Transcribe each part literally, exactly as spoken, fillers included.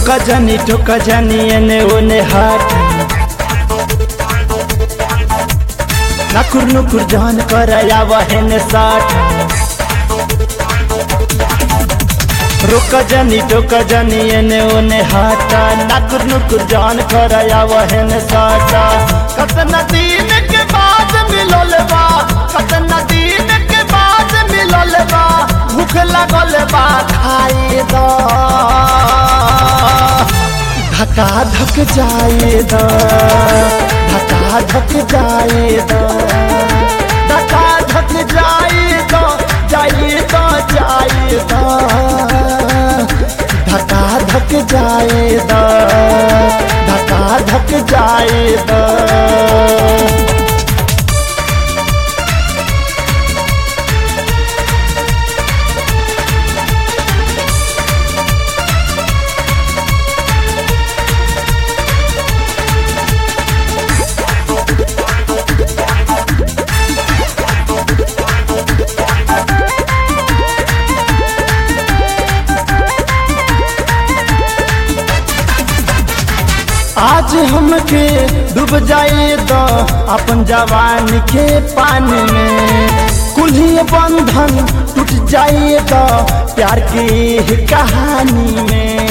रोका जानी ठोका जानी एने ओने हाथ नाकुर नुकुर जान कराया वहन साठ रोका जानी ठोका जानी एने ओने हाथ नाकुर नुकुर जान कराया वहन साठ कतना दिन के बाद मिलल बा कतना दिन के बाद मिलल बा भूख लगल बा खाए दा धका धक जाए दा धका धक जाए दा धका धक जाए दा जाए दा जाए दा धका धक जाए दा धका धक जाए दा। आज हमके डूब जाए तो अपन जवानी के पानी में कुल्ही बंधन टूट जाए तो प्यार की कहानी में।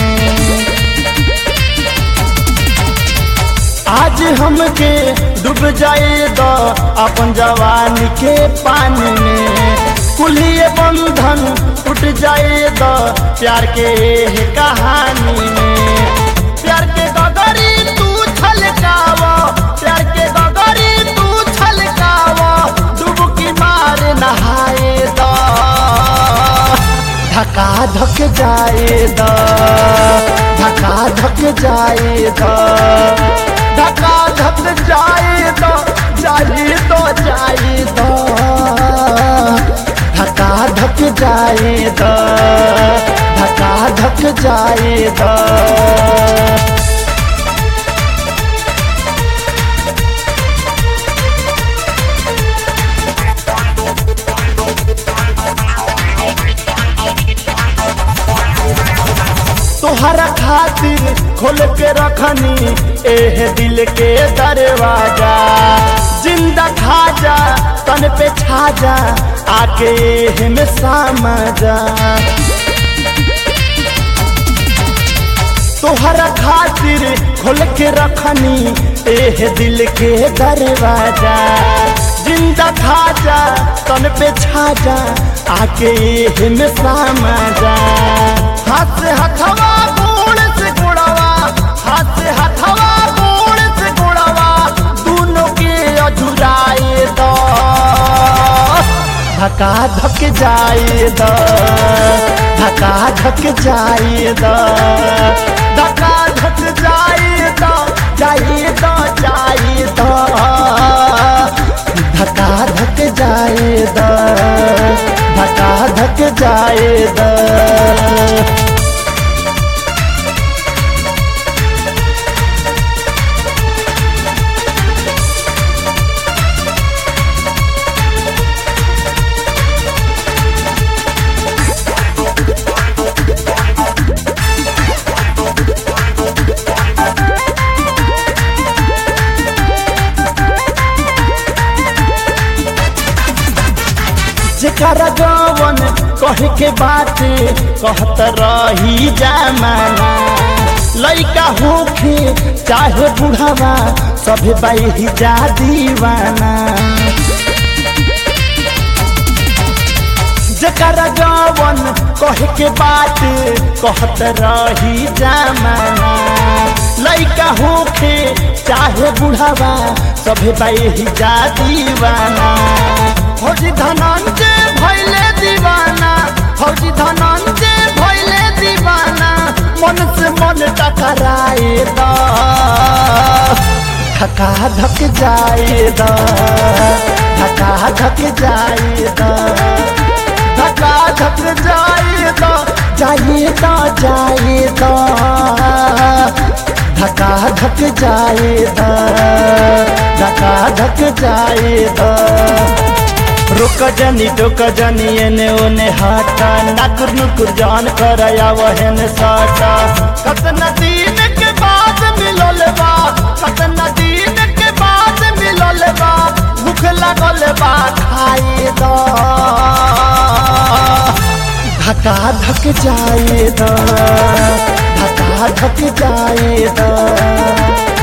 आज हमके डूब जाए तो अपन जवानी के पानी में कुल्ही बंधन टूट जाए तो प्यार के कहानी में। प्यार के गगरी तू छलकावा प्यार के गगरी तू छलकावा डुबकी मार नहाए दा धका धक जाए दा धका धक जाए दा धका धक जाए दा जाए तो जाए दा धका धक जाए दा धका धक जाए दा। तोहरा खातिर खोल के रखनी एह दिल के दरवाजा जिंदा खाजा तन पे छाजा आके एह में समा जा। तोहरा खातिर खोल के रखनी एह दिल के दरवाजा जिंदा खाजा तन पे छाजा आके एह में समा जा। हाथ से हथवा गोड़ से गोड़वा हाथ से हथवा गोड़ से गोड़वा दोनों के अधुराए दा धका धक जाए दा धका धक जाए दा धका धक जाए दा जाए दा जाए दा धका धक जाए दा धका धक जाए दा। जेकरा जवन कहे के बात कहत रही जमाना लइका होखे चाहे बुढ़ावा सभे बाई जा दीवाना। जेकरा जवन कहे के बात कहत रही जमाना लइका होखे चाहे बुढ़ावा सभे बाई जा दीवाना। फौजी धनंजय भइले दीवाना फौजी धनंजय भइले दीवाना मन से मन टकराए दा धका धक जाए दा धका धक जाए दा धका धक जाए दा जाए दा जाए दा धका धक जाए दा धका धक जाए दा। रुक जनी टोक जनी एने ओने हाटा नाकुर नुकुर जान कराया वहन साटा कतना दिन के बाद मिलल बा कतना दिन के बाद मिलल बा भूख लागल बा खाए दा धका धक जाए दा धका धक जाए दा